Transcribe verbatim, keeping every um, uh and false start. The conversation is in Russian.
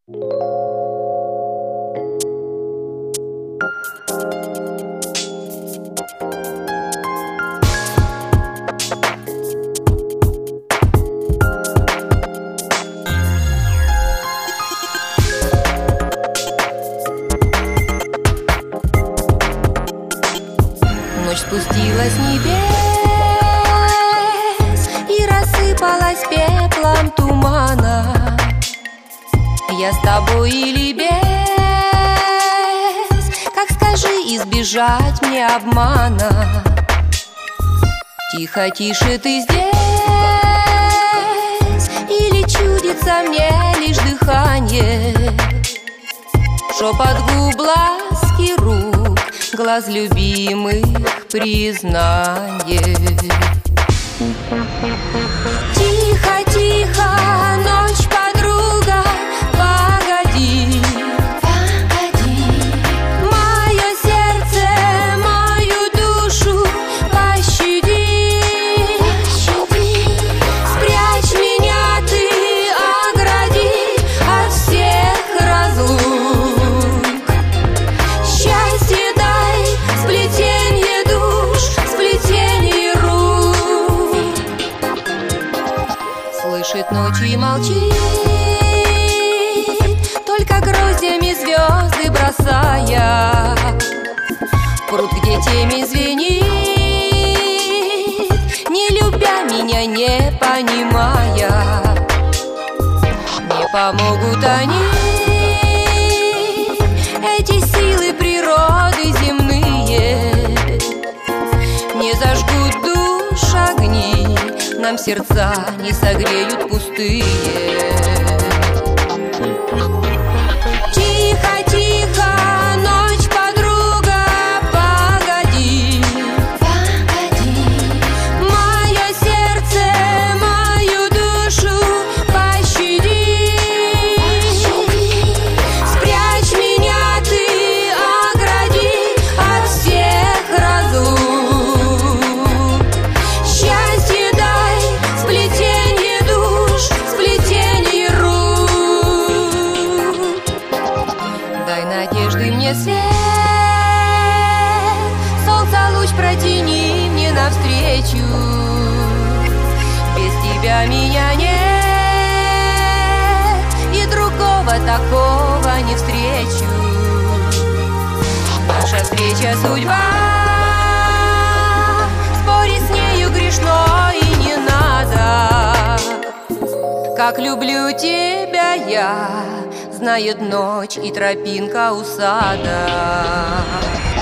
Ночь спустилась с небес и рассыпалась пеплом тумана. Я с тобой или без? Как скажи, избежать мне обмана? Тихо, тише ты здесь, или чудится мне лишь дыхание? Шепот губ, ласки рук, глаз любимых признание. Тихо, тихо, ночь, подруга, погоди, погоди. Мое сердце, мою душу пощади, пощади. Спрячь меня ты, огради от всех разлук. Счастье дай, сплетенье душ, сплетенье рук. Слышит ночь и молчит, только гроздями звезды бросая. Пруд, где темень звенит, не любя меня, не понимая. Не помогут они, эти силы природы земные. Не зажгут душ огни, нам сердца не согреют пустые. Тихо, тихо, ночь, подруга, погоди, погоди. Мое сердце, мою душу пощади, пощади. Спрячь меня ты, огради от всех разлук. Счастье дай, сплетенье душ, сплетенье рук. Дай надежды мне свет, солнца луч протяни мне навстречу. Без тебя меня нет, и другого такого не встречу. Наша встреча судьба, спорить с нею грешно и не надо. Как люблю тебя я, знает ночь и тропинка у сада.